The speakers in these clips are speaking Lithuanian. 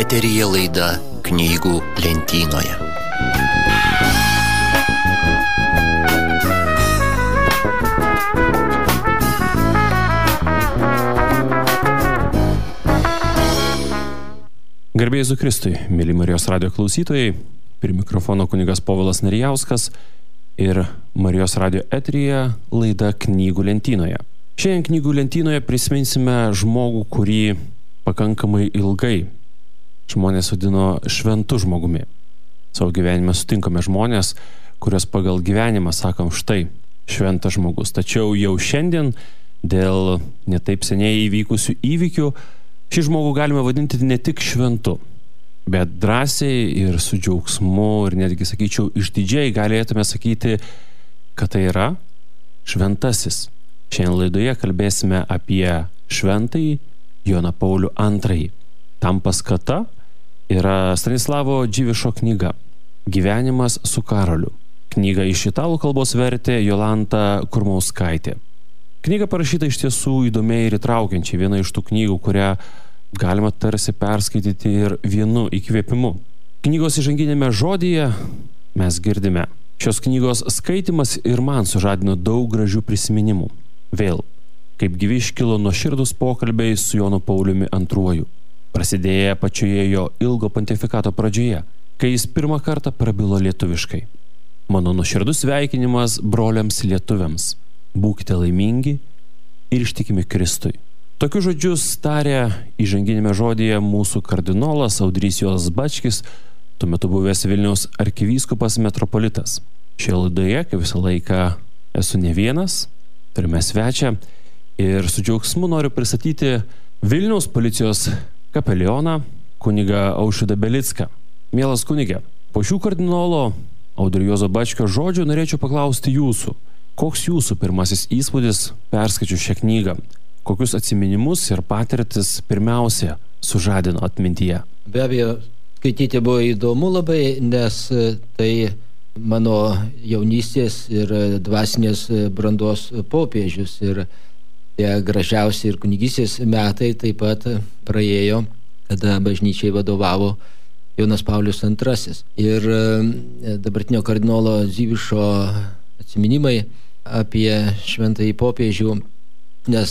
Eteryje laida Knygų lentynoje. Garbė Jėzui Kristui, mėly Marijos radijo klausytojai, prie mikrofono kunigas Povilas Narijauskas ir Marijos radijo eteryje laida Knygų lentynoje. Šiandien Knygų lentynoje prisiminsime žmogų, kurį pakankamai ilgai žmonės vadino šventu žmogumi. Savo gyvenime sutinkame žmonės, kurios pagal gyvenimą sakom štai šventas žmogus. Tačiau jau šiandien dėl netaip seniai įvykusių įvykių šį žmogų galime vadinti ne tik šventu, bet drąsiai ir su džiaugsmu ir netgi, sakyčiau, išdidžiai galėtume sakyti, kad tai yra šventasis. Šiandien laidoje kalbėsime apie šventąjį Joną Paulių II. Tam paskata yra Stanislavo Dživišo knyga Gyvenimas su Karoliu. Knygą iš italų kalbos vertė Jolanta Kurmauskaitė. Knyga parašyta iš tiesų įdomiai ir įtraukiančiai, viena iš tų knygų, kurią galima tarsi perskaityti ir vienu įkvėpimu. Knygos įžanginėme žodyje mes girdime: šios knygos skaitimas ir man sužadino daug gražių prisiminimų. Vėl, kaip gyvi iškilo nuoširdūs pokalbiai su Jonu Pauliumi II, prasidėję pačioje jo ilgo pontifikato pradžioje, kai jis pirmą kartą prabilo lietuviškai. Mano nuoširdus sveikinimas broliams lietuviams. Būkite laimingi ir ištikimi Kristui. Tokius žodžius tarė įžanginėme žodyje mūsų kardinolas Audrys Juozas Bačkis, tuo metu buvęs Vilniaus arkivyskupas metropolitas. Šioje laidoje, kaip visą laiką, esu ne vienas, turime svečią ir su džiaugsmu noriu pristatyti Vilniaus policijos kapelioną kunigą Aušvydą Belicką. Mielas kunige, po šių kardinolo Audrio Juozo Bačkio žodžių norėčiau paklausti jūsų. Koks jūsų pirmasis įspūdis perskaičius šią knygą? Kokius atsiminimus ir patirtis pirmiausia sužadino atmintyje? Be abejo, skaityti buvo įdomu labai, nes tai mano jaunystės ir dvasinės brandos popiežius ir tie gražiausi ir kunigystės metai taip pat praėjo, kada bažnyčiai vadovavo Jonas Paulius II. Ir dabartinio kardinolo Dživišo atsiminimai apie šventąjį popiežių, nes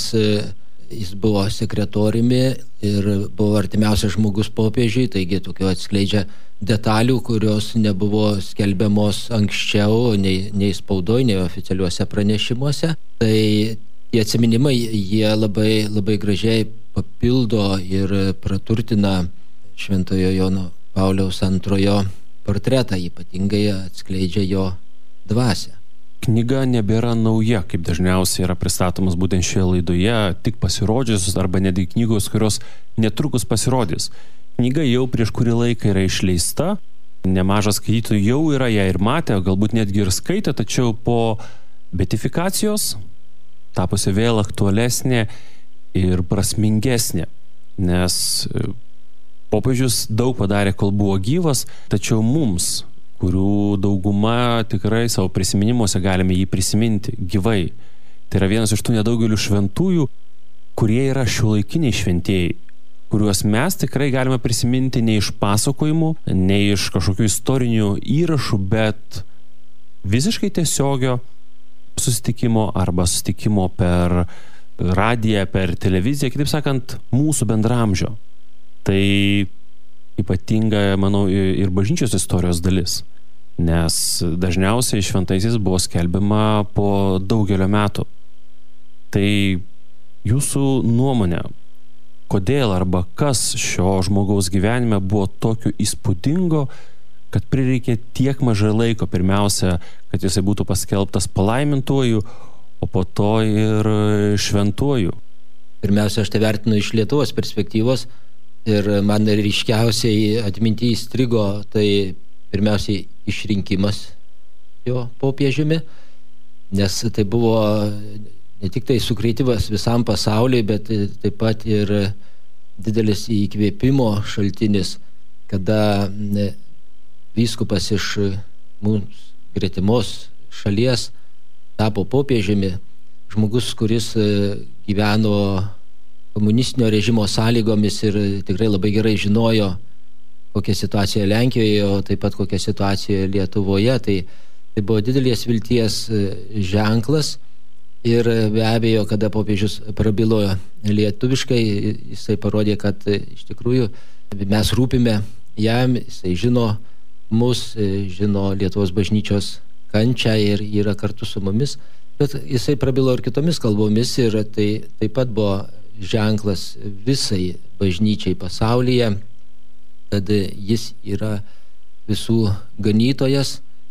jis buvo sekretoriumi ir buvo artimiausias žmogus popiežiui, taigi tokio atskleidžia detalių, kurios nebuvo skelbiamos anksčiau nei spaudoj, nei oficialiuose pranešimuose. Tai tie atsiminimai, jie labai, labai gražiai papildo ir praturtina šventojo Jono Pauliaus II portretą, ypatingai atskleidžia jo dvasią. Knyga nebėra nauja, kaip dažniausiai yra pristatomas būtent šioje laidoje, tik pasirodžiusios arba netgi knygos, kurios netrukus pasirodys. Knyga jau prieš kurį laiką yra išleista, nemažas skaitytojų jau yra ją ir matę, galbūt netgi ir skaitę, tačiau po beatifikacijos tapusi vėl aktualesnė ir prasmingesnė, nes popiežius daug padarė, kol buvo gyvas, tačiau mums, kurių dauguma tikrai savo prisiminimuose galime jį prisiminti gyvai. Tai yra vienas iš tų nedaugelių šventųjų, kurie yra šiuolaikiniai šventieji, kuriuos mes tikrai galime prisiminti ne iš pasakojimų, ne iš kažkokių istorinių įrašų, bet visiškai tiesiogio susitikimo arba susitikimo per radiją, per televiziją, kitaip sakant, mūsų bendramžio. Tai ypatinga, manau, ir bažnyčios istorijos dalis, nes dažniausiai šventaisiais buvo skelbiama po daugelio metų. Tai jūsų nuomonė, kodėl arba kas šio žmogaus gyvenime buvo tokio įspūdingo, kad prireikė tiek mažai laiko, pirmiausia, kad jisai būtų paskelbtas palaimintuoju, o po to ir šventuoju? Pirmiausia, aš tai vertinu iš Lietuvos perspektyvos ir man ryškiausiai atminty įstrigo tai pirmiausiai išrinkimas jo popiežiumi, nes tai buvo ne tik tai sukrėtimas visam pasauliui, bet taip pat ir didelis įkvėpimo šaltinis, kada vyskupas iš mums gretimos šalies tapo popiežiumi, žmogus, kuris gyveno komunistinio režimo sąlygomis ir tikrai labai gerai žinojo kokia situacija Lenkijoje, o taip pat kokia situacija Lietuvoje. Tai buvo didelės vilties ženklas ir be abejo, kada popiežius prabilo lietuviškai, jisai parodė, kad iš tikrųjų mes rūpime jam, jisai žino mus, žino Lietuvos bažnyčios kančią ir yra kartu su mumis, bet jisai prabilo ir kitomis kalbomis ir tai taip pat buvo ženklas visai bažnyčiai pasaulyje, kad jis yra visų ganytojas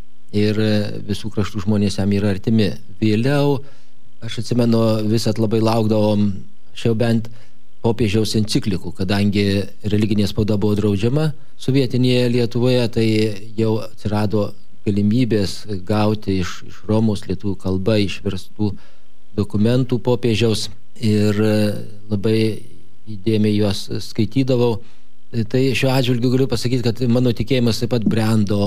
ir visų kraštų žmonės jam yra artimi. Vėliau, aš atsimenu, visat labai laukdavom, šiau bent popiežiaus enciklikų, kadangi religinė spauda buvo draudžiama sovietinėje Lietuvoje, tai jau atsirado galimybės gauti iš Romos lietuvių kalba išverstų dokumentų popiežiaus ir labai įdėmiai juos skaitydavau. Tai šiuo atžvilgiu galiu pasakyti, kad mano tikėjimas taip pat brendo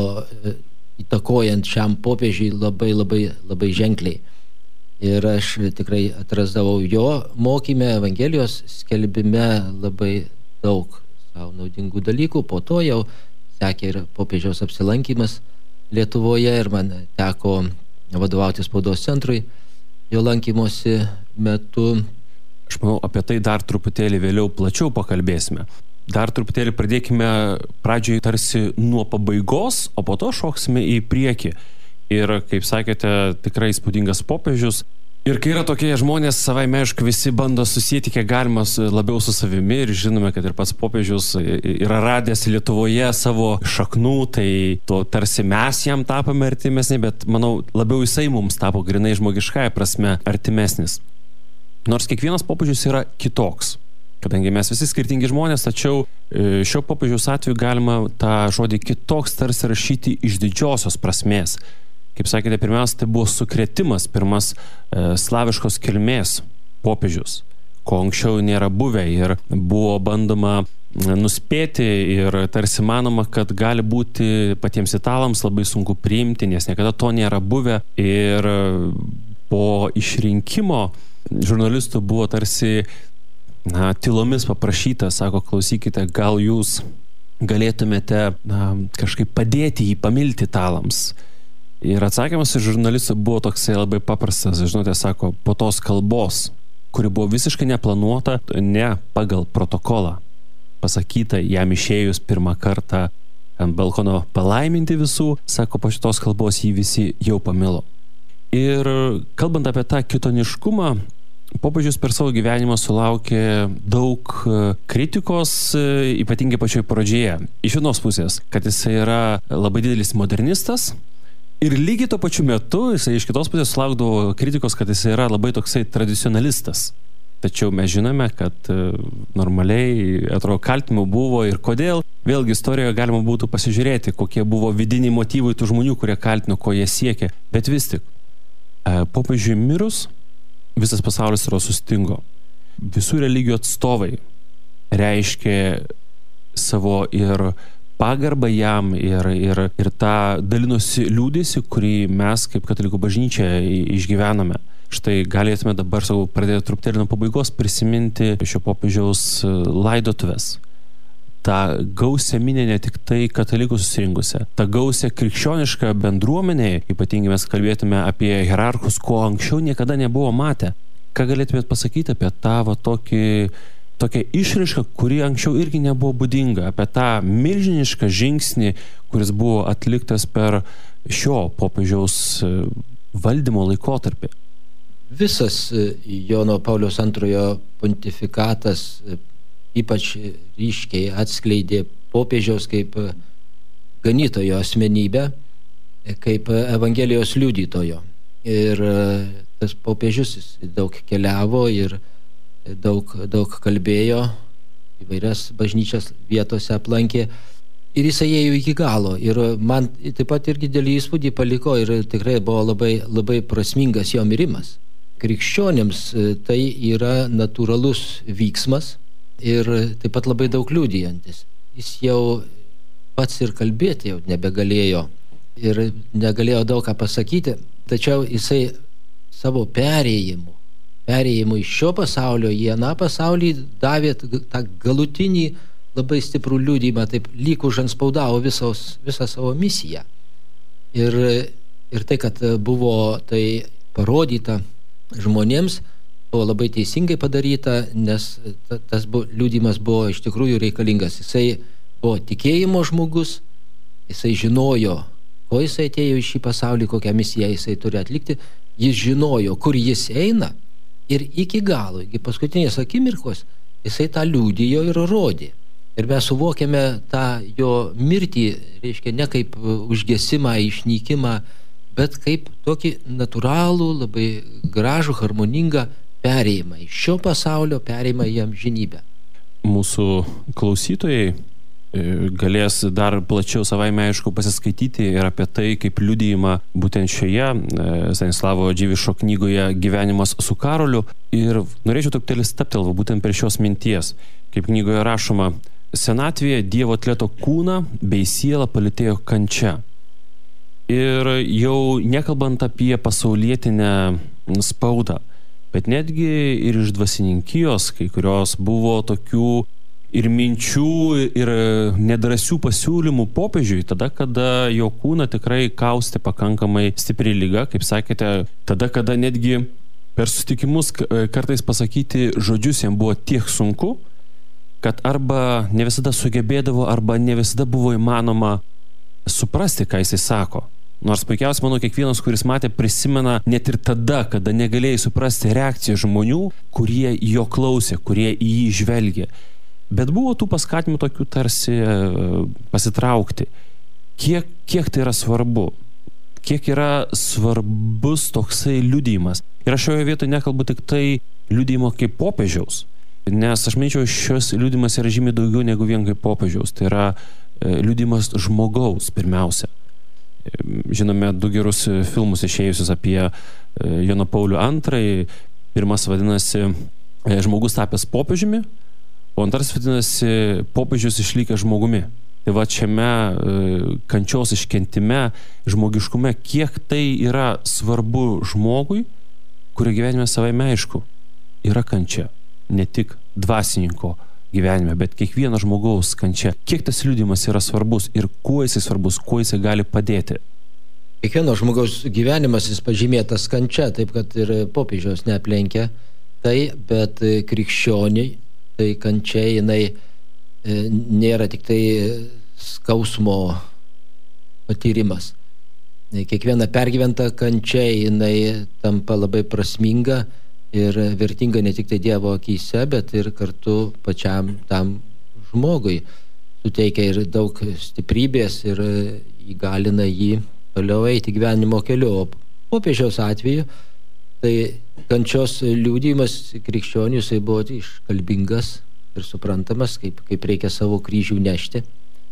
įtakojant šiam popiežiui labai ženkliai. Ir aš tikrai atrasdavau jo mokyme, Evangelijos skelbime labai daug savo naudingų dalykų. Po to jau sekė ir popiežiaus apsilankymas Lietuvoje ir man teko vadovauti spaudos centrui jo lankymosi metu. Aš manau, apie tai dar truputėlį vėliau plačiau pakalbėsime. Dar truputėlį pradėkime pradžioje tarsi nuo pabaigos, o po to šoksime į priekį. Ir, kaip sakėte, tikrai įspūdingas popiežius. Ir kai yra tokie žmonės, savaime aišku, visi bando susijęti kiek galima labiau su savimi ir žinome, kad ir pats popiežius yra radęs Lietuvoje savo šaknų, tai to tarsi mes jam tapome artimesni, bet manau, labiau jisai mums tapo grinai žmogiškąja prasme artimesnis. Nors kiekvienas popiežius yra kitoks, kadangi mes visi skirtingi žmonės, tačiau šio popiežiaus atveju galima tą žodį kitoks tarsi rašyti iš didžiosios prasmės. Kaip sakėte, pirmiausia, tai buvo sukrėtimas, pirmas slaviškos kilmės popiežius, ko anksčiau nėra buvę ir buvo bandoma nuspėti ir tarsi manoma, kad gali būti patiems italams labai sunku priimti, nes niekada to nėra buvę ir po išrinkimo žurnalistų buvo tarsi tylomis paprašyta, sako, klausykite, gal jūs galėtumėte kažkaip padėti jį pamilti italams. Ir atsakymas iš žurnalistų buvo toksai labai paprastas, žinote, sako, po tos kalbos, kuri buvo visiškai neplanuota, ne pagal protokolą, pasakyta jam išėjus pirmą kartą ant balkono palaiminti visų, sako, po šitos kalbos jį visi jau pamilo. Ir kalbant apie tą kitoniškumą, popiežius per savo gyvenimą sulaukė daug kritikos, ypatingai pačioj pradžioje. Iš vienos pusės, kad jis yra labai didelis modernistas, ir lygiai tuo pačiu metu jisai iš kitos pusės sulaukdavo kritikos, kad jis yra labai toksai tradicionalistas. Tačiau mes žinome, kad normaliai, atrodo, kaltinimų buvo ir kodėl. Vėlgi istorijoje galima būtų pasižiūrėti, kokie buvo vidiniai motyvai tų žmonių, kurie kaltino, ko jie siekė. Bet vis tik, popiežiui mirus, visas pasaulis yra sustingo. Visų religijų atstovai reiškė savo ir pagarbą jam ir tą dalinosi liūdėsi, kurį mes kaip katalikų bažnyčia išgyvename. Štai galėtume dabar, pradėti truputėlį nuo pabaigos prisiminti šio popiežiaus laidotuves. Ta gausia minė ne tik tai katalikų susirinkusią, ta gausia krikščioniška bendruomenė, ypatingai mes kalbėtume apie hierarchus, ko anksčiau niekada nebuvo matę. Ką galėtumėt pasakyti apie tą tokia išraiška, kuri anksčiau irgi nebuvo būdinga, apie tą milžinišką žingsnį, kuris buvo atliktas per šio popiežiaus valdymo laikotarpį. Visas Jono Pauliaus antrojo pontifikatas ypač ryškiai atskleidė popiežiaus kaip ganytojo asmenybę, kaip Evangelijos liudytojo. Ir tas popiežius daug keliavo ir daug kalbėjo, įvairias bažnyčias vietose aplankė ir jisai ėjo iki galo. Ir man taip pat irgi didelį įspūdį paliko ir tikrai buvo labai prasmingas jo mirimas. Krikščionims tai yra natūralus vyksmas ir taip pat labai daug liudijantis. Jis jau pats ir kalbėti jau nebegalėjo ir negalėjo daug ką pasakyti, tačiau jisai savo perėjimu iš šio pasaulio į aną pasaulį davė tą galutinį labai stiprų liudijimą, taip lyg užanspaudavo visą savo misiją. Ir tai, kad buvo tai parodyta žmonėms, buvo labai teisingai padaryta, nes tas liudijimas buvo iš tikrųjų reikalingas. Jisai buvo tikėjimo žmogus, jisai žinojo, ko jisai atėjo į šį pasaulį, kokią misiją jisai turi atlikti, jis žinojo, kur jis eina ir iki galo, iki paskutinės akimirkos, jisai tą liudijo ir rodė. Ir mes suvokėme tą jo mirtį, reiškia, ne kaip užgesimą, išnykimą, bet kaip tokį natūralų, labai gražų, harmoningą perėjimą iš šio pasaulio, perėjimą į amžinybę. Mūsų klausytojai galės dar plačiau savaime aišku pasiskaityti ir apie tai, kaip liudijimą būtent šioje Stanislavo Dživišo knygoje Gyvenimas su Karoliu. Ir norėčiau truputėlį stabtelti būtent prie šios minties, kaip knygoje rašoma: senatvėje Dievo atlieto kūną bei sielą palytėjo kančia. Ir jau nekalbant apie pasaulietinę spaudą, bet netgi ir iš dvasininkijos, kai kurios buvo tokių ir minčių, ir nedrąsių pasiūlymų popiežiui, tada, kada jo kūną tikrai kaustė pakankamai stipri liga, kaip sakėte, tada, kada netgi per susitikimus kartais pasakyti žodžius jam buvo tiek sunku, kad arba ne visada sugebėdavo, arba ne visada buvo įmanoma suprasti, ką jisai sako. Nors puikiausiai, manau, kiekvienas, kuris matė, prisimena net ir tada, kada negalėjai suprasti reakciją žmonių, kurie jo klausė, kurie į jį žvelgė. Bet buvo tų paskatimų tokių tarsi pasitraukti. Kiek tai yra svarbu? Kiek yra svarbus toksai liudijimas? Ir aš šioje vietoje nekalbu tik tai liudijimo kaip popiežiaus, nes aš manyčiau, šios liudijimas yra žymiai daugiau negu vien kaip popiežiaus. Tai yra liudijimas žmogaus pirmiausia. Žinome 2 gerus filmus išėjusius apie Joną Paulių II. Pirmas vadinasi Žmogus tapęs popiežiumi, o antras vadinasi Popiežius išlikęs žmogumi. Tai va šiame kančios iškentime, žmogiškume, kiek tai yra svarbu žmogui, kurio gyvenime savaime aišku yra kančia. Ne tik dvasininko gyvenime, bet kiekvieno žmogaus kančia. Kiek tas liudijimas yra svarbus ir kuo jisai svarbus, kuo jisai gali padėti. Kiekvieno žmogaus gyvenimas jis pažymėtas kančia, taip kad ir popiežiaus neaplenkia tai, bet krikščioniai tai kančia jinai nėra tik tai skausmo patyrimas. Kiekviena pergyventa kančia jinai tampa labai prasminga ir vertinga ne tik tai Dievo akyse, bet ir kartu pačiam tam žmogui. Suteikia ir daug stiprybės ir įgalina jį toliau eiti gyvenimo keliu. O popiežiaus atveju tai kančios liudijimas krikščionių, jisai buvo iškalbingas ir suprantamas, kaip reikia savo kryžių nešti.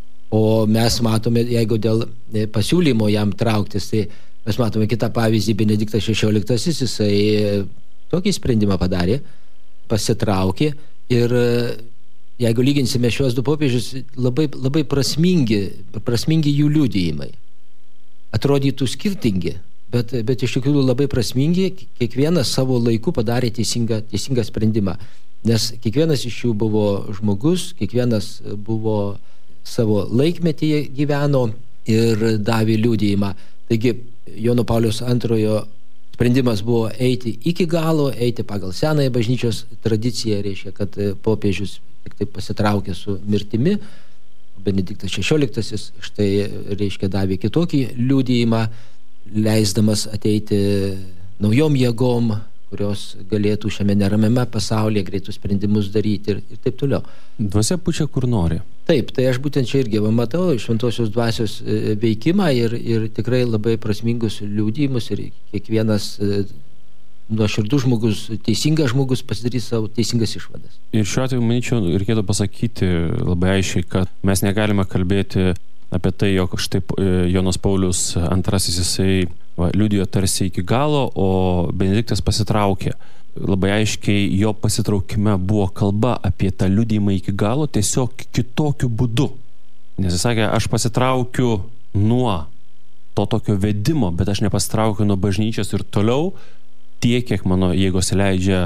O mes matome, jeigu dėl pasiūlymo jam trauktis, tai mes matome kitą pavyzdį, Benediktas XVI, jisai tokį sprendimą padarė, pasitraukė ir jeigu lyginsime šios 2 popiežius, labai, labai prasmingi jų liudijimai. Atrodytų skirtingi, bet iš tikrųjų labai prasmingi, kiekvienas savo laiku padarė teisingą sprendimą, nes kiekvienas iš jų buvo žmogus, kiekvienas buvo savo laikmetyje gyveno ir davė liudijimą. Taigi Jono Pauliaus II sprendimas buvo eiti iki galo, eiti pagal senąją bažnyčios tradiciją, reiškia, kad popiežius tik tai pasitraukė su mirtimi. Benediktas XVI štai, reiškia, davė kitokį liudijimą, leisdamas ateiti naujom jėgom, kurios galėtų šiame neramiame pasaulyje greitus sprendimus daryti ir taip toliau. Dvasia pučia kur nori. Taip, tai aš būtent čia irgi matau šventosios dvasios veikimą ir tikrai labai prasmingus liudijimus ir kiekvienas nuoširdus žmogus, teisingas žmogus pasidarys savo teisingas išvadas. Ir šiuo atveju, manyčiau, reikėtų pasakyti labai aiškiai, kad mes negalime kalbėti apie tai, jog štai Jonas Paulius II jisai liudijo tarsi iki galo, o Benediktas pasitraukė. Labai aiškiai jo pasitraukime buvo kalba apie tą liudijimą iki galo, tiesiog kitokiu būdu. Nes jis sakė, aš pasitraukiu nuo to tokio vedimo, bet aš nepasitraukiu nuo bažnyčios ir toliau tiek, kiek mano jėgos leidžia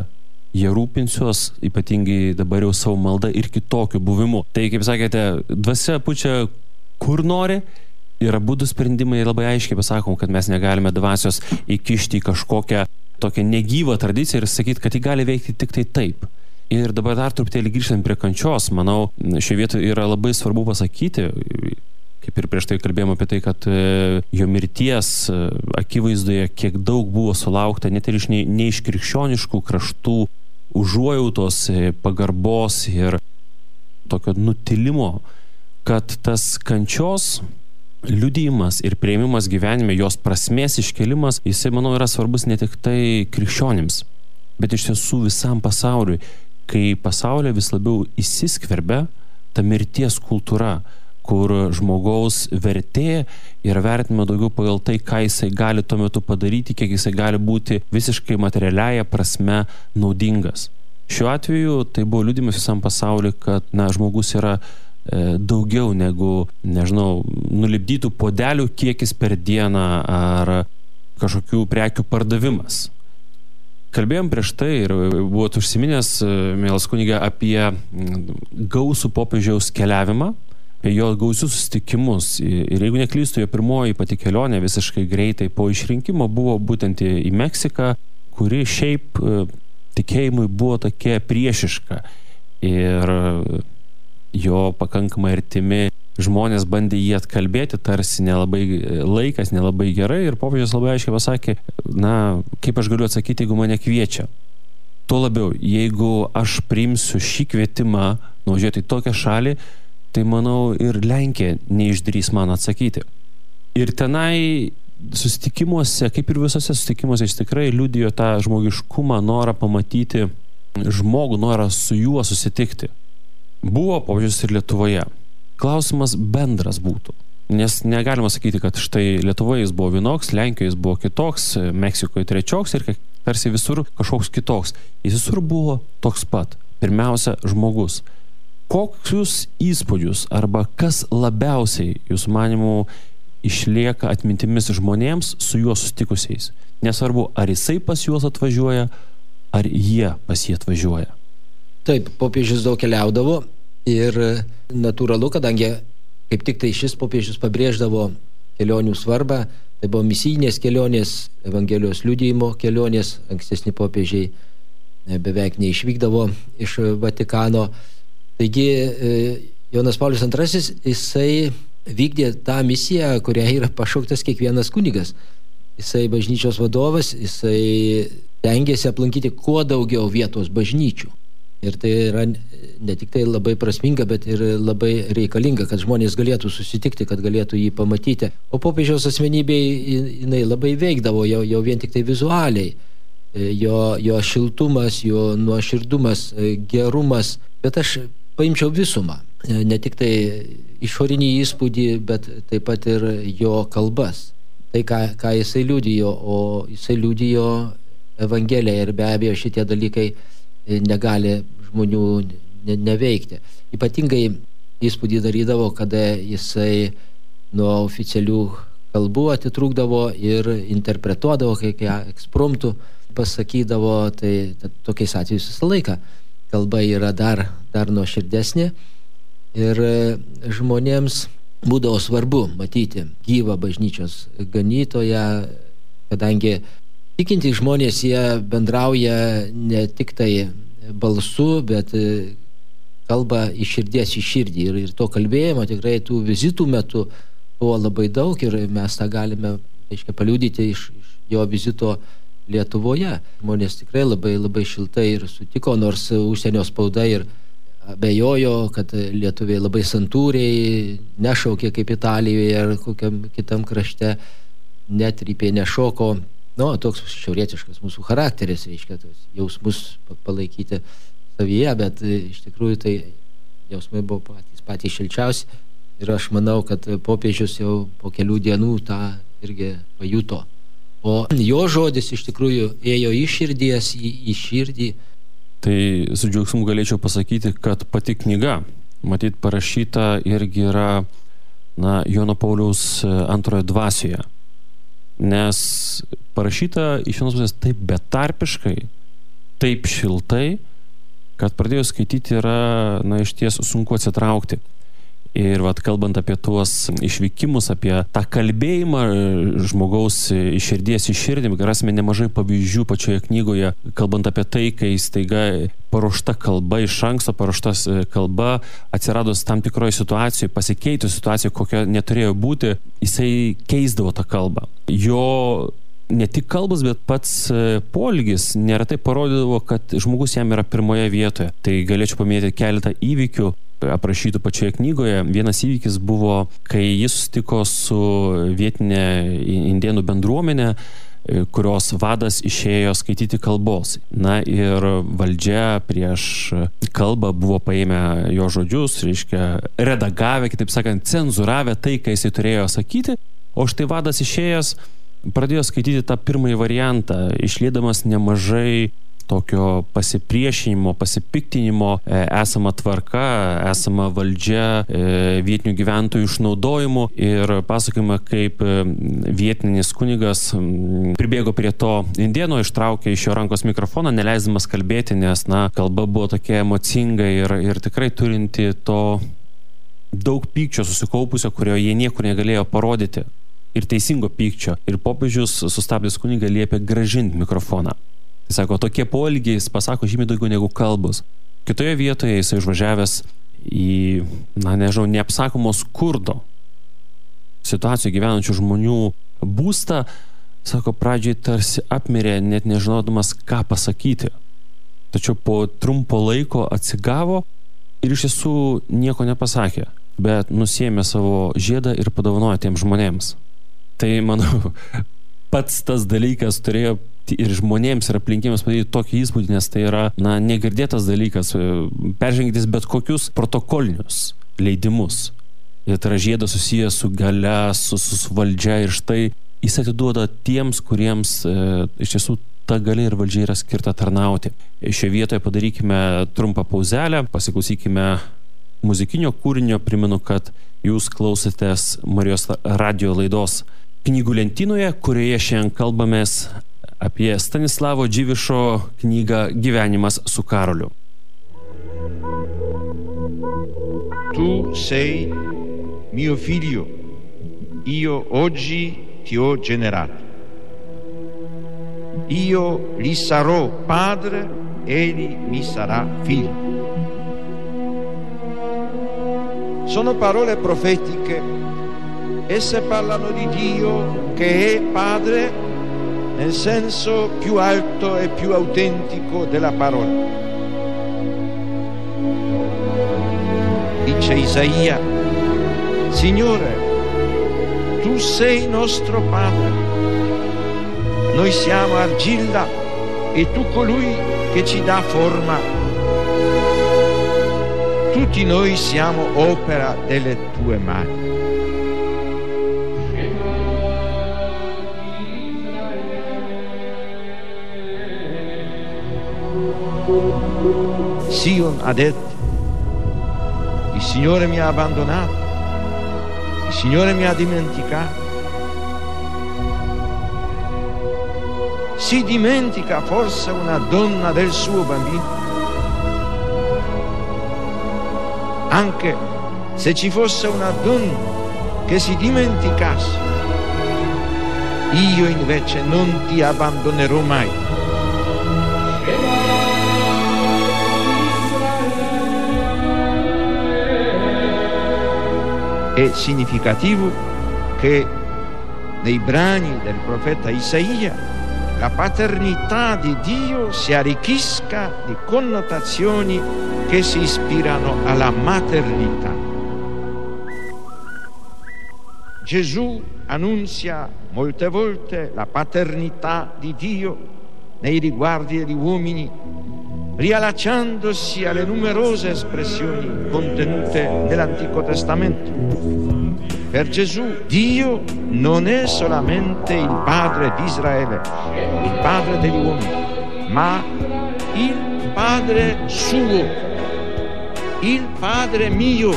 jie rūpinsiuos, ypatingai dabar jau savo maldą ir kitokiu buvimu. Tai, kaip sakėte, dvasia pučia kur nori ir abudu sprendimai labai aiškiai pasakom, kad mes negalime dvasios įkišti į kažkokią tokią negyvą tradiciją ir sakyti, kad ji gali veikti tik tai taip. Ir dabar dar truputėlį grįžtant prie kančios, manau, šioje vietoje yra labai svarbu pasakyti, kaip ir prieš tai kalbėjome apie tai, kad jo mirties akivaizdoje kiek daug buvo sulaukta net ir ne iš krikščioniškų kraštų užuojautos, pagarbos ir tokio nutilimo, kad tas kančios liudijimas ir priėmimas gyvenime, jos prasmės iškelimas, jisai, manau, yra svarbus ne tik tai krikščionims, bet iš tiesų visam pasauliui, kai pasaulyje vis labiau įsiskverbia ta mirties kultūra, kur žmogaus vertė yra vertinama daugiau pagal tai, ką jisai gali tuo metu padaryti, kiek jisai gali būti visiškai materialiaja prasme naudingas. Šiuo atveju tai buvo liudijimas visam pasauliu, kad žmogus yra daugiau negu, nežinau, nulipdytų puodelių kiekis per dieną ar kažkokių prekių pardavimas. Kalbėjom prieš tai ir buvot užsiminęs, mielas kuniga, apie gausų popiežiaus keliavimą, apie jo gausius susitikimus. Ir jeigu neklystu, jo pirmoji pati kelionė visiškai greitai po išrinkimo buvo būtent į Meksiką, kuri šiaip tikėjimui buvo tokia priešiška. Ir jo pakankamai artimi žmonės bandė jį atkalbėti, tarsi nelabai laikas, nelabai gerai, ir popiežius labai aiškiai pasakė, kaip aš galiu atsakyti, jeigu mane kviečia. Tuo labiau, jeigu aš priimsiu šį kvietimą nuvažiuoti į tokią šalį, tai manau ir Lenkija neišdrys man atsakyti. Ir tenai susitikimuose, kaip ir visose susitikimuose, jis tikrai liudijo tą žmogiškumą, norą pamatyti žmogų, norą su juo susitikti. Buvo popiežius ir Lietuvoje. Klausimas bendras būtų, nes negalima sakyti, kad štai Lietuvoje jis buvo vienoks, Lenkijoje jis buvo kitoks, Meksikoje trečioks ir tarsi visur kažkoks kitoks. Jis visur buvo toks pat. Pirmiausia, žmogus. Kokius įspūdžius arba kas labiausiai, jūsų manimų, išlieka atmintimis žmonėms su juo sustikusiais? Nesvarbu, ar jisai pas juos atvažiuoja, ar jie pas jį atvažiuoja. Taip, popiežius daug keliaudavo ir natūralu, kadangi kaip tik tai šis popiežius pabrėždavo kelionių svarbą, tai buvo misijinės kelionės, Evangelijos liudijimo kelionės, ankstesni popiežiai beveik neišvykdavo iš Vatikano. Taigi Jonas Paulius II, jisai vykdė tą misiją, kurią yra pašauktas kiekvienas kunigas. Jisai bažnyčios vadovas, jisai tengiasi aplankyti kuo daugiau vietos bažnyčių. Ir tai yra ne tik tai labai prasminga, bet ir labai reikalinga, kad žmonės galėtų susitikti, kad galėtų jį pamatyti. O popiežiaus asmenybei jinai labai veikdavo jau vien tik tai vizualiai. Jo šiltumas, jo nuoširdumas, gerumas. Bet aš paimčiau visumą. Ne tik tai išorinį įspūdį, bet taip pat ir jo kalbas. Tai, ką jisai liudijo, o jisai liudijo Evangeliją ir be abejo šitie dalykai negali žmonių neveikti. Ypatingai įspūdį darydavo, kada jisai nuo oficialių kalbų atitrūkdavo ir interpretuodavo, kai ekspromtų pasakydavo, tai tokiais atvejais visą laiką kalba yra dar nuoširdesnė ir žmonėms būdavo svarbu matyti gyvą bažnyčios ganytoją, kadangi tikintys žmonės, jie bendrauja ne tik tai balsu, bet kalba iš širdies į širdį. Ir to kalbėjimo tikrai tų vizitų metu buvo labai daug ir mes tą galime paliudyti iš jo vizito Lietuvoje. Žmonės tikrai labai šiltai ir sutiko, nors užsienio spauda ir abejojo, kad lietuviai labai santūriai nešaukė kaip Italijoje ar kokiam kitam krašte, netrypė, nešoko. Toks šiaurietiškas mūsų charakteris, reiškia, jausmus palaikyti savyje, bet iš tikrųjų tai jausmai buvo patys šilčiausi. Ir aš manau, kad popiežius jau po kelių dienų tą irgi pajuto. O jo žodis iš tikrųjų ėjo iš širdies į širdį. Tai su džiaugsmu galėčiau pasakyti, kad pati knyga, matyt, parašyta irgi yra Jono Pauliaus antrojo dvasioje. Nes parašyta iš vienos pusės taip betarpiškai, taip šiltai, kad pradėjus skaityti yra, iš ties sunku atsitraukti. Ir kalbant apie tuos išvykimus, apie tą kalbėjimą žmogaus iš širdies į širdį, rasime nemažai pavyzdžių pačioje knygoje, kalbant apie tai, kai staiga paruošta kalba, iš anksto paruoštas kalba, atsiradus tam tikroje situacijoje, pasikeitus situacijoje, kokia neturėjo būti, jisai keisdavo tą kalbą. Jo ne tik kalbas, bet pats poelgis neretai parodydavo, kad žmogus jam yra pirmoje vietoje. Tai galėčiau paminėti keletą įvykių aprašytų pačioje knygoje. Vienas įvykis buvo, kai jis susitiko su vietinė indėnų bendruomenė, kurios vadas išėjo skaityti kalbos. Ir valdžia prieš kalbą buvo paėmę jo žodžius, redagavę, kitaip sakant, cenzūravę tai, ką jisai turėjo sakyti, o štai vadas išėjęs pradėjo skaityti tą pirmąjį variantą, išliedamas nemažai tokio pasipriešinimo, pasipiktinimo, esama tvarka, esama valdžia, vietinių gyventojų išnaudojimu, ir pasakojama, kaip vietinis kunigas pribėgo prie to indėno, ištraukė iš jo rankos mikrofoną, neleisdamas kalbėti, nes kalba buvo tokia emocinga ir tikrai turinti to daug pykčio susikaupusio, kurio jie niekur negalėjo parodyti. Ir teisingo pykčio. Ir popiežius sustabdęs kunigą liepė grąžinti mikrofoną. Tai sako, tokie poelgiai pasako žymiai daugiau negu kalbos. Kitoje vietoje jisai išvažiavęs į, neapsakomo skurdo situacijoje gyvenančių žmonių būstą, sako, pradžiai tarsi apmirė, net nežinodamas, ką pasakyti. Tačiau po trumpo laiko atsigavo ir iš tiesų nieko nepasakė, bet nusiėmė savo žiedą ir padovanojo tiems žmonėms. Tai, manau, pats tas dalykas turėjo ir žmonėms ir aplinkiems padaryti tokį įspūdį, nes tai yra, negirdėtas dalykas, peržengiantis bet kokius protokolinius leidimus. Ir tai yra žiedas susijęs su galia, su valdžia, ir štai jis atiduoda tiems, kuriems iš tiesų ta galia ir valdžia yra skirta tarnauti. Šioje vietoje padarykime trumpą pauzelę, pasiklausykime muzikinio kūrinio. Primenu, kad jūs klausotės Marijos radijo laidos Knygų lentynoje, kurioje šiandien kalbamės apie Stanislavo Dziwišo knygą Gyvenimas su Karoliu. Tu sei mio figlio, io oggi ti ho generato. Io gli sarò padre, egli mi sarà figlio. Sono parole profetiche. Esse parlano di Dio che è Padre nel senso più alto e più autentico della parola. Dice Isaia: Signore, tu sei nostro Padre, noi siamo argilla e tu colui che ci dà forma. Tutti noi siamo opera delle tue mani. Sion ha detto: il Signore mi ha abbandonato, il Signore mi ha dimenticato. Si dimentica forse una donna del suo bambino? Anche se ci fosse una donna che si dimenticasse, io invece non ti abbandonerò mai. È significativo che nei brani del profeta Isaia la paternità di Dio si arricchisca di connotazioni che si ispirano alla maternità. Gesù annunzia molte volte la paternità di Dio nei riguardi degli uomini, riallacciandosi alle numerose espressioni contenute nell'Antico Testamento. Per Gesù Dio non è solamente il Padre di Israele, il Padre degli uomini, ma il Padre suo, il Padre mio.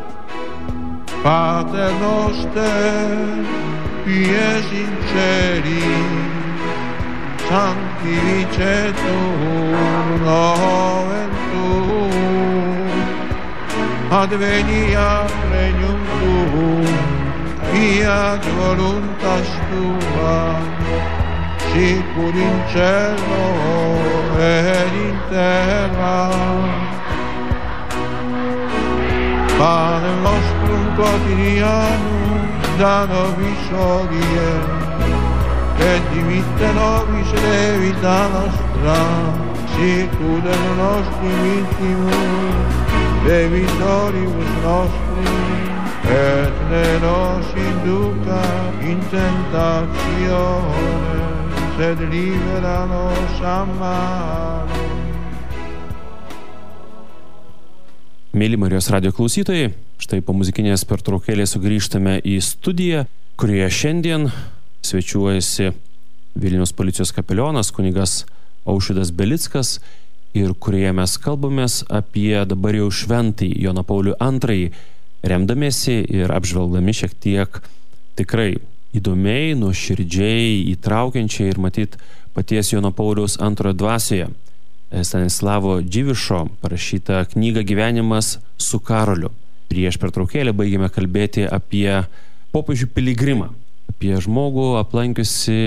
Pater noster, qui es in celi, sancti vicetur noventur, adveniat regnum tuum, fiat voluntas tua, sicur in cielo ed in terra. Panem nostrum quotidianum da nobis hodie, et dimitte nobis debita nostra, sicur et nostri vittimus debitoribus nostri, et ne nos induca in tentatione, sed libera nos a malo. Mėly Marijos radijo klausytojai, štai po muzikinės pertraukėlės sugrįžtame į studiją, kurioje šiandien svečiuojasi Vilniaus policijos kapelionas kunigas Aušvydas Belickas ir kurioje mes kalbamės apie dabar jau šventąjį Joną Paulių II, remdamiesi ir apžvelgdami šiek tiek tikrai įdomiai, nuoširdžiai, įtraukiančiai ir matyt paties Jono Pauliaus II dvasioje Stanislavo Dživišo parašytą knygą Gyvenimas su Karoliu. Prieš pertraukėlę baigėme kalbėti apie popiežių piligrimą, apie žmogų aplankiusi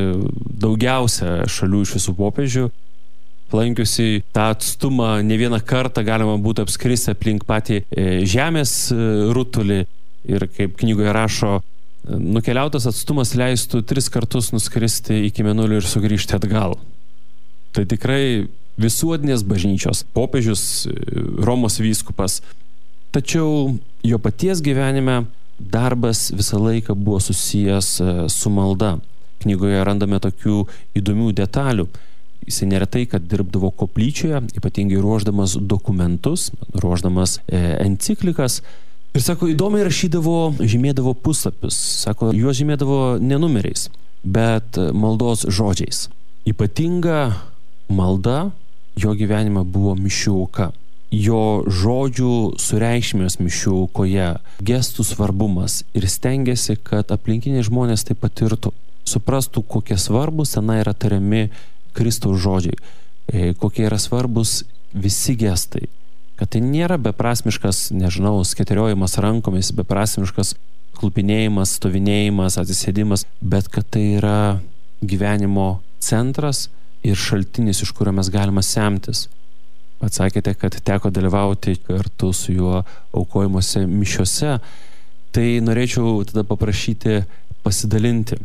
daugiausia šalių iš visų popiežių, aplankiusi tą atstumą ne vieną kartą galima būtų apskristi aplink patį žemės rutulį ir kaip knygoje rašo, nukeliautas atstumas leistų 3 kartus nuskristi iki Mėnulio ir sugrįžti atgal. Tai tikrai visuotinės bažnyčios popiežius, Romos vyskupas. Tačiau jo paties gyvenime darbas visą laiką buvo susijęs su malda. Knygoje randame tokių įdomių detalių. Jis neretai, kad dirbdavo koplyčioje, ypatingai ruošdamas dokumentus, ruošdamas enciklikas. Ir sako, įdomiai rašydavo, žymėdavo puslapius. Sako, juos žymėdavo ne numeriais, bet maldos žodžiais. Ypatinga malda jo gyvenime buvo mišių auka. Jo žodžių sureikšmės mišių aukoje, gestų svarbumas ir stengiasi, kad aplinkiniai žmonės tai patirtų, suprastų, kokie svarbus tenai yra tariami Kristaus žodžiai, kokie yra svarbus visi gestai, kad tai nėra beprasmiškas, nežinau, sketeriojimas rankomis, beprasmiškas klupinėjimas, stovinėjimas, atsisėdimas, bet kad tai yra gyvenimo centras ir šaltinis, iš kurio mes galime semtis. Atsakėte, kad teko dalyvauti kartu su juo aukojimuose mišiose, tai norėčiau tada paprašyti pasidalinti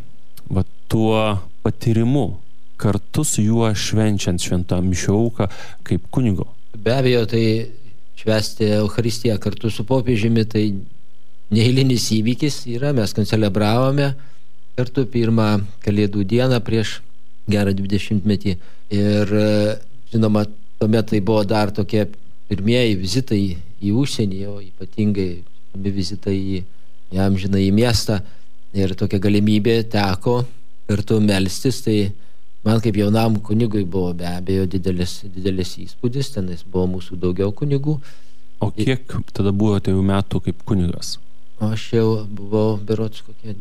tuo patyrimu, kartu su juo švenčiant šventą mišių auką kaip kunigo. Be abejo, tai švęsti Eucharistiją kartu su popiežiumi, tai neeilinis įvykis yra, mes koncelebravome kartu pirmą Kalėdų dieną prieš gerą 20-metį. Ir žinoma, tuomet tai buvo dar tokie pirmieji vizitai į užsienį, o ypatingai vizitai į amžiną į miestą. Ir tokia galimybė teko kartu melstis, tai man kaip jaunam kunigui buvo be abejo didelis įspūdis, tenais buvo mūsų daugiau kunigų. O kiek tada buvote jau metų kaip kunigas? Aš jau buvau berods kokie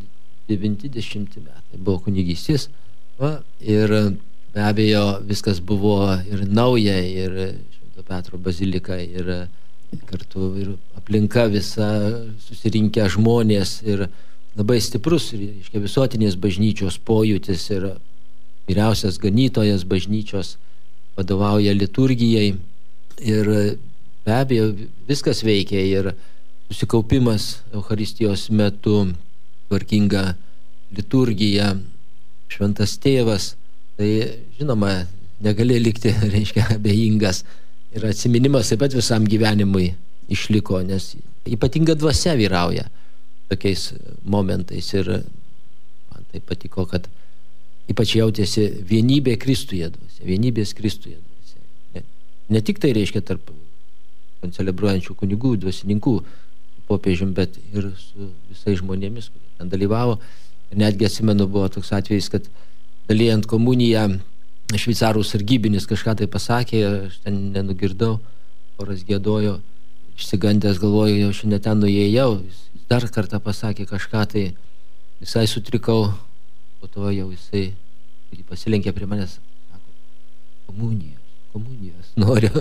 90 metai, buvo kunigystės. Ir be abejo viskas buvo ir nauja, ir Švento Petro bazilika, ir kartu ir aplinka visa, susirinkę žmonės, ir labai stiprus, reiškia, visuotinės bažnyčios pojūtis, ir vyriausias ganytojas bažnyčios vadovauja liturgijai, ir be abejo viskas veikia, ir susikaupimas Eucharistijos metu, tvarkinga liturgija, šventas tėvas, tai žinoma, negali likti, reiškia, abejingas. Ir atsiminimas taip pat visam gyvenimui išliko, nes ypatinga dvasia vyrauja tokiais momentais. Ir man tai patiko, kad ypač jautėsi vienybė Kristuje dvasia, vienybės Kristuje dvasia. Ne tik tai reiškia tarp koncelebruojančių kunigų, dvasininkų, popiežium, bet ir su visais žmonėmis, kurie ten dalyvavo. Ir netgi atsimenu, buvo toks atvejis, kad dalijant komuniją šveicarų sargybinis kažką tai pasakė, aš ten nenugirdau, oras giedojo, išsigandęs galvoju, jau šiandien ten nuėjau, jis dar kartą pasakė kažką, tai visai sutrikau, po to jau jisai pasilenkė prie manęs, sako, komunijos noriu.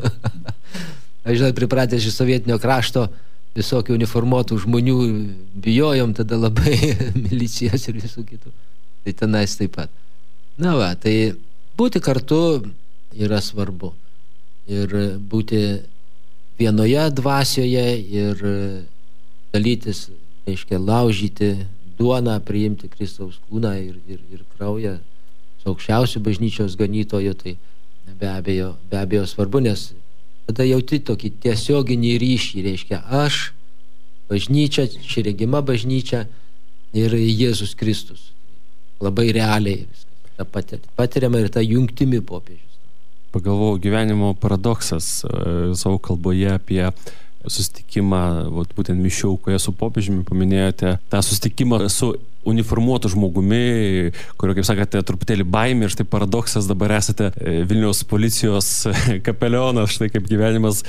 Aš žinot, pripratęs iš sovietinio krašto visokių uniformuotų žmonių bijojom tada labai milicijos ir visų kitų. Tai tenais taip pat. Na va, tai būti kartu yra svarbu. Ir būti vienoje dvasioje ir dalytis, reiškia, laužyti duoną, priimti Kristaus kūną ir kraują su aukščiausiu bažnyčios ganytoju, tai be abejo svarbu, nes tada jauti tokį tiesioginį ryšį, reiškia, aš, bažnyčia, ši regima bažnyčia ir Jėzus Kristus. Labai realiai viskas. Patiriama ir ta jungtimi popiežius. Pagalvojau, gyvenimo paradoksas savo kalboje apie susitikimą, būtent mišių aukoje su popiežiumi, paminėjote tą susitikimą su uniformuotu žmogumi, kurio, kaip sakėte, truputėlį baimė, ir štai paradoksas, dabar esate Vilniaus policijos kapelionas, štai kaip gyvenimas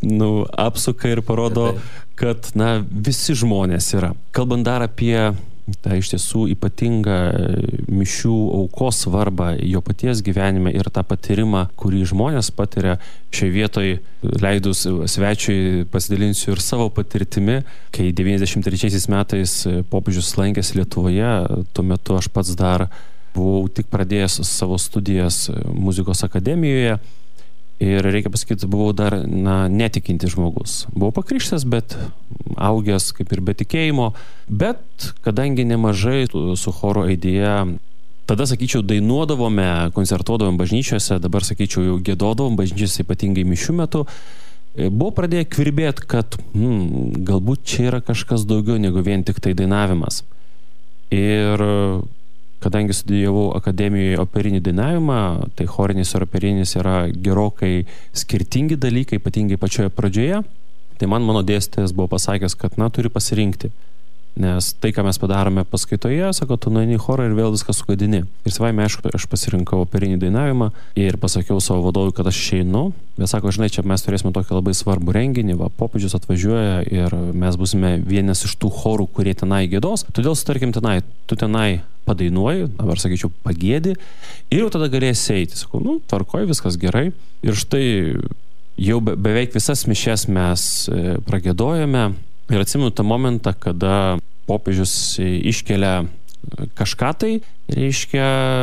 apsuka ir parodo, kad visi žmonės yra. Kalbant dar apie tą iš tiesų ypatingą mišių aukos svarbą jo paties gyvenime ir tą patyrimą, kurį žmonės patiria šioje vietoje, leidus svečiui pasidalinsiu ir savo patirtimi, kai 93 metais popiežius lankėsi Lietuvoje, tuo metu aš pats dar buvau tik pradėjęs savo studijas muzikos akademijoje. Ir reikia pasakyti, buvau dar netikintis žmogus. Buvau pakrikštas, bet augęs kaip ir be tikėjimo. Bet kadangi nemažai su choro aidėje, tada, sakyčiau, dainuodavome, koncertuodavom bažnyčiose, dabar, sakyčiau, jau giedodavom bažnyčiose, ypatingai mišių metu, buvo pradėję kvirbėti, kad galbūt čia yra kažkas daugiau negu vien tik tai dainavimas. Ir kadangi studijavau akademijoje operinį dainavimą, tai chorinis ir operinis yra gerokai skirtingi dalykai, ypatingai pačioje pradžioje, tai mano dėstytojas buvo pasakęs, kad turi pasirinkti. Nes tai, ką mes padarome paskaitoje, sako, tu nueini į chorą ir vėl viską sugadini. Ir savaime, aišku, aš pasirinkau operinį dainavimą ir pasakiau savo vadovui, kad aš išeinu. Bet sako, žinai, čia mes turėsime tokį labai svarbų renginį, popiežius atvažiuoja ir mes būsime vienas iš tų chorų, kurie tenai giedos. Todėl sutarkim tenai, tu tenai padainuoji, dabar sakyčiau, pagėdi ir jau tada galėsi eiti. Sakau, tvarkoj, viskas gerai. Ir štai jau beveik visas mišias mes pragėdojame. Ir atsimenu tą momentą, kada popiežius iškelia kažką tai, reiškia,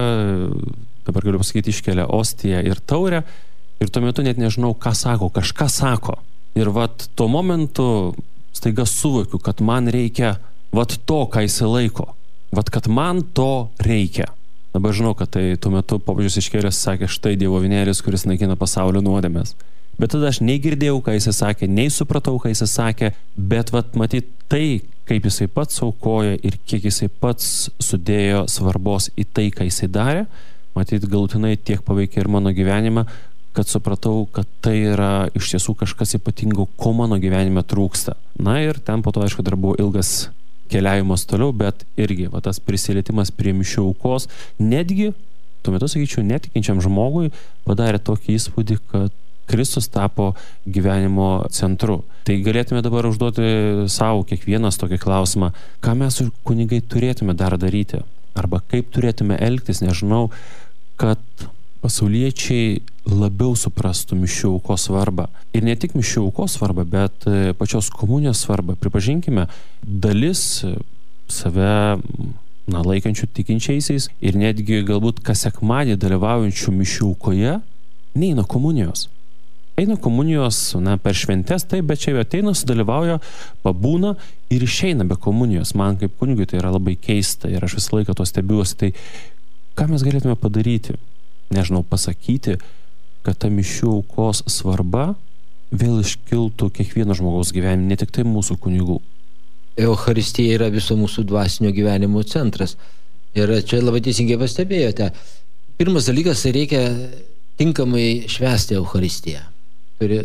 dabar galiu pasakyti, iškelia ostiją ir taurę, ir tuo metu net nežinau, ką sako, kažką sako. Ir tuo momentu staiga suvokiu, kad man reikia to, ką jis laiko. Kad man to reikia. Dabar žinau, kad tai tuo metu popiežius iškėlęs sakė, štai Dievo avinėlis, kuris naikina pasaulio nuodėmes. Bet tada aš nei girdėjau, ką jis sakė, nei supratau, ką jis sakė, bet matyt tai, kaip jisai pats aukoja ir kiek jisai pats sudėjo svarbos į tai, ką jisai darė, matyt galutinai tiek paveikė ir mano gyvenimą, kad supratau, kad tai yra iš tiesų kažkas ypatingo, ko mano gyvenime trūksta. Na ir ten po to, aišku, dar buvo ilgas keliavimas toliau, bet irgi tas prisilietimas prie mišių aukos, netgi, tuo metu, sakyčiau, netikinčiam žmogui padarė tokį įspūdį, kad Kristus tapo gyvenimo centru. Tai galėtume dabar užduoti savo kiekvienas tokį klausimą, ką mes kunigai turėtume dar daryti, arba kaip turėtume elgtis, nežinau, kad pasauliečiai labiau suprastų mišių aukos svarbą. Ir ne tik mišių aukos svarbą, bet pačios komunijos svarbą. Pripažinkime, dalis save laikančių tikinčiaisiais ir netgi galbūt kas sekmadienį dalyvaujančių mišių aukoje neina komunijos. Eina komunijos, per šventes, taip, bet čia ateina, sudalyvauja, pabūna ir išeina be komunijos. Man kaip kunigui tai yra labai keista ir aš visą laiką to stebiuosi. Tai ką mes galėtume padaryti? Nežinau, pasakyti, kad ta mišių aukos svarba vėl iškiltų kiekvieno žmogaus gyvenime, ne tik tai mūsų kunigų. Eucharistija yra viso mūsų dvasinio gyvenimo centras. Ir čia labai teisingai pastebėjote. Pirmas dalykas, tai reikia tinkamai švęsti Eucharistiją. Turi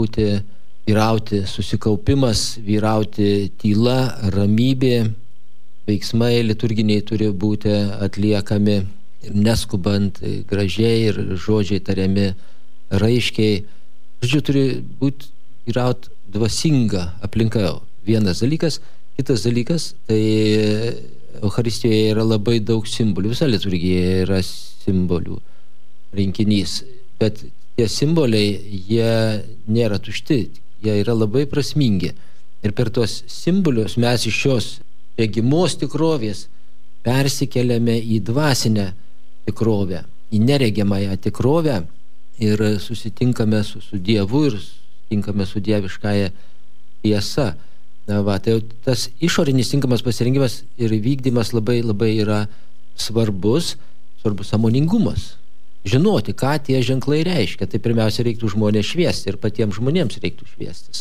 vyrauti susikaupimas, vyrauti tyla, ramybė, veiksmai liturginiai turi būti atliekami neskubant, gražiai ir žodžiai tariami raiškiai. Žodžiu, turi būti vyrauti dvasinga aplinka. Vienas dalykas. Kitas dalykas, tai Eucharistijoje yra labai daug simbolių. Visa liturgija yra simbolių rinkinys. Bet tie simboliai, jie nėra tušti, jie yra labai prasmingi. Ir per tuos simbolius mes iš šios regimos tikrovės persikeliame į dvasinę tikrovę, į neregiamąją tikrovę ir susitinkame su Dievu ir susitinkame su dieviškąja tiesa. Tai tas išorinis tinkamas pasirengimas ir vykdymas labai yra svarbus sąmoningumas. Žinoti, ką tie ženklai reiškia. Tai pirmiausia reiktų žmonės šviesti ir patiems žmonėms reiktų šviestis.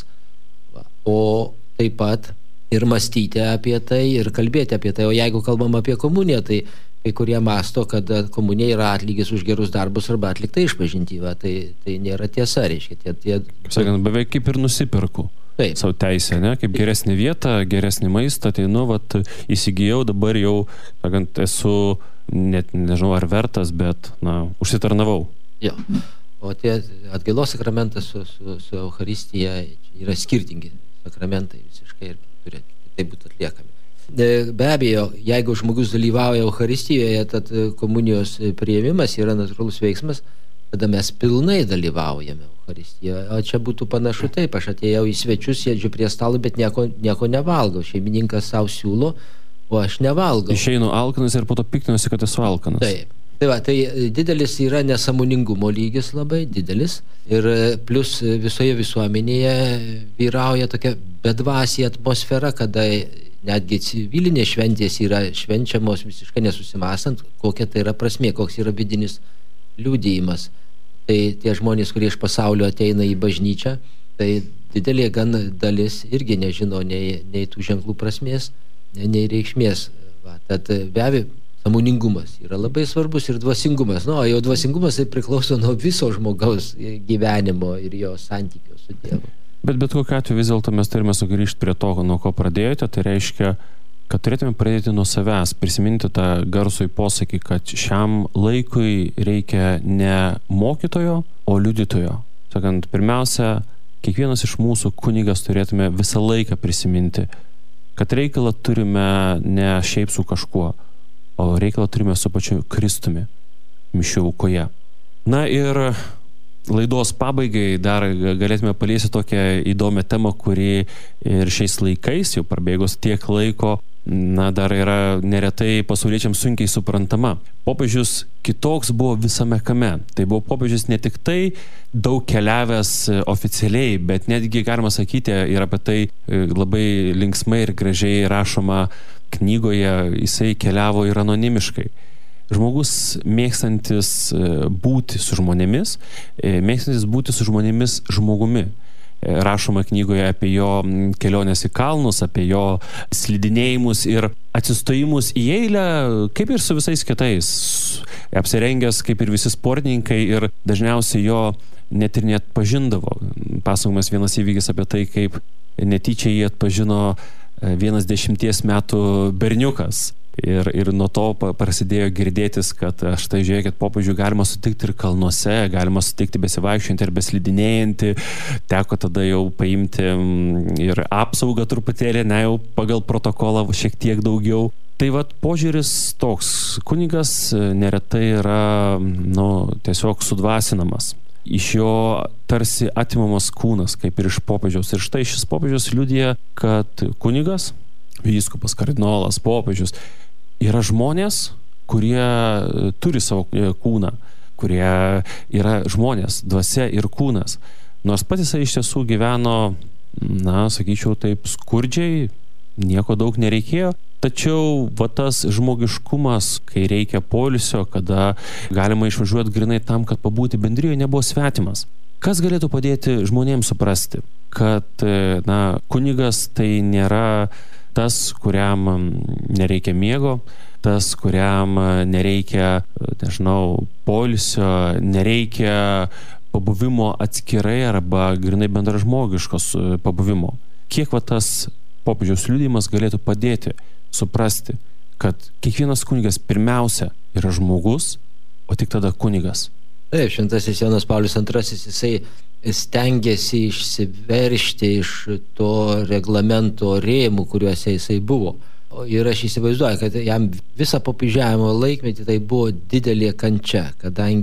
O taip pat ir mąstyti apie tai ir kalbėti apie tai. O jeigu kalbam apie komuniją, tai kai kurie mąsto, kad komunija yra atlygis už gerus darbus arba atlikta išpažintį. Tai nėra tiesa, reiškia. Sakant, beveik kaip ir nusipirku. Taip. Savo teisę, ne? Kaip geresnį vietą, geresnį maistą, tai įsigijau, dabar jau, sakant, esu, net nežinau ar vertas, bet, užsitarnavau. Jo. O tie atgailos sakramentas su Eucharistija yra skirtingi sakramentai visiškai ir turi taip būti atliekami. Be abejo, jeigu žmogus dalyvauja Eucharistijoje, tad komunijos priėmimas yra natūralus veiksmas, tada mes pilnai dalyvaujame Eucharistijoje. O čia būtų panašu taip, aš atėjau į svečius, sėdžiu prie stalo, bet nieko nevalgau. Šeimininkas savo siūlo, o aš nevalgau. Išeinu alkanas ir po to piktinuosi, kad esu alkanas. Taip. Tai didelis yra nesąmoningumo lygis, labai didelis. Ir plus visoje visuomenėje vyrauja tokia bedvasė atmosfera, kada netgi civilinės šventės yra švenčiamos visiškai nesusimąstant, kokia tai yra prasmė, koks yra vidinis liudijimas. Tai tie žmonės, kurie iš pasaulio ateina į bažnyčią, tai didelė gan dalis irgi nežino nei tų ženklų prasmės, nei reikšmės. Tad be abejo, sąmoningumas yra labai svarbus ir dvasingumas. Jau dvasingumas tai priklauso nuo viso žmogaus gyvenimo ir jo santykio su Dievu. Bet kokiu atveju vis dėlto mes turime sugrįžti prie to, nuo ko pradėjote. Tai reiškia, kad turėtume pradėti nuo savęs, prisiminti tą garsųjį posakį, kad šiam laikui reikia ne mokytojo, o liudytojo. Sakant, pirmiausia, kiekvienas iš mūsų kunigas turėtume visą laiką prisiminti, kad reikalą turime ne šiaip su kažkuo, o reikalą turime su pačiu Kristumi mišių aukoje. Ir laidos pabaigai dar galėtume paliesti tokią įdomią temą, kuri ir šiais laikais, jau prabėgus tiek laiko, dar yra neretai pasauliečiams sunkiai suprantama. Popiežius kitoks buvo visame kame. Tai buvo popiežius ne tik tai daug keliavęs oficialiai, bet netgi galima sakyti ir apie tai labai linksmai ir gražiai rašoma knygoje, jisai keliavo ir anonimiškai. Žmogus mėgstantis būti su žmonėmis, mėgstantis būti su žmonėmis žmogumi. Rašoma knygoje apie jo keliones į kalnus, apie jo slidinėjimus ir atsistojimus į eilę, kaip ir su visais kitais. Apsirengęs kaip ir visi sportininkai ir dažniausiai jo net ir neatpažindavo. Pasakojamas vienas įvykis apie tai, kaip netyčia jį atpažino 10 metų berniukas. Ir nuo to prasidėjo girdėtis, kad štai žiūrėkit, popiežių galima sutikti ir kalnuose, galima sutikti besivaikščiojantį ir beslidinėjantį. Teko tada jau paimti ir apsaugą truputėlį, jau pagal protokolą šiek tiek daugiau. Tai požiūris toks, kunigas neretai yra tiesiog sudvasinamas. Iš jo tarsi atimamas kūnas, kaip ir iš popiežiaus. Ir štai šis popiežius liudija, kad kunigas, vyskupas, kardinolas, popiežius yra žmonės, kurie turi savo kūną, kurie yra žmonės, dvasia ir kūnas. Nors pats jisai iš tiesų gyveno, sakyčiau taip, skurdžiai, nieko daug nereikėjo, tačiau tas žmogiškumas, kai reikia poilsio, kada galima išvažiuoti grinai tam, kad pabūti bendrijoje, nebuvo svetimas. Kas galėtų padėti žmonėms suprasti, kad kunigas tai nėra tas, kuriam nereikia miego, tas, kuriam nereikia, poilsio, nereikia pabuvimo atskirai arba grinai bendražmogiškos pabuvimo. Kiek tas popiežiaus liudijimas galėtų padėti suprasti, kad kiekvienas kunigas pirmiausia yra žmogus, o tik tada kunigas. Taip, šventasis Jonas Paulius II, jisai stengiasi išsiveršti iš to reglamento rėmų, kuriuose jisai buvo. Ir aš įsivaizduoju, kad jam visą popiežiavimo laikmetį tai buvo didelė kančia, kadangi